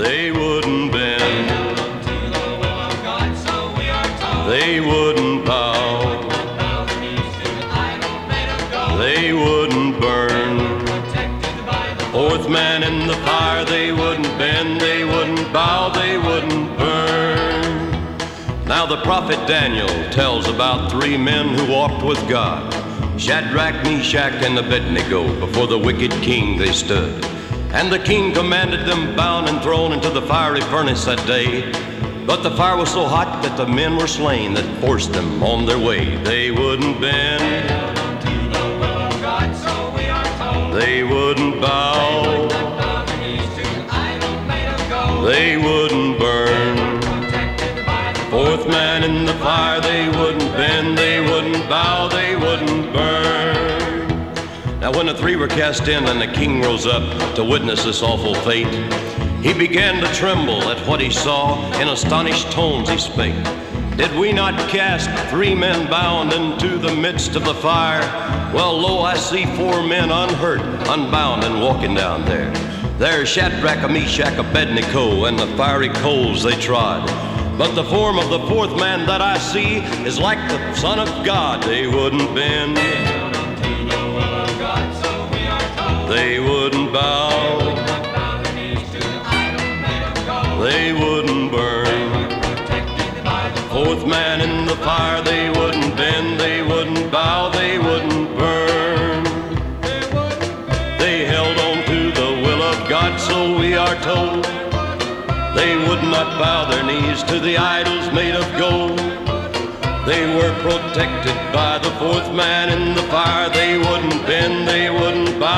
They wouldn't bend. To the will of God, so we are told. They wouldn't bow. Bow their knees to the idol made of gold. They wouldn't burn. Protected by the Fourth man in the fire. They wouldn't bend. They wouldn't bow. They wouldn't burn. Now the prophet Daniel tells about three men who walked with God. Shadrach, Meshach, and Abednego. Before the wicked king they stood. And the king commanded them bound and thrown into the fiery furnace that day. But the fire was so hot that the men were slain that forced them on their way. They wouldn't bend. to the will of God, so we are told. They wouldn't bow. Bow their knees to the idol made of gold. They wouldn't burn. Protected by the Fourth man in the fire. They wouldn't bend. They wouldn't bow. They wouldn't burn. Now when the three were cast in and the king rose up to witness this awful fate, he began to tremble at what he saw. In astonished tones he spake, Did we not cast three men bound into the midst of the fire? Well, lo, I see four men unhurt, unbound, and walking down there. There's Shadrach, Meshach, Abednego, and the fiery coals they trod. But the form of the fourth man that I see is like the Son of God. They wouldn't bend. They wouldn't bow. They wouldn't burn. Fourth man in the fire. They wouldn't bend. They wouldn't bow. They wouldn't burn. They held on to the will of God, so we are told. They would not bow their knees to the idols made of gold. They were protected by the fourth man in the fire. They wouldn't bend. They wouldn't bow.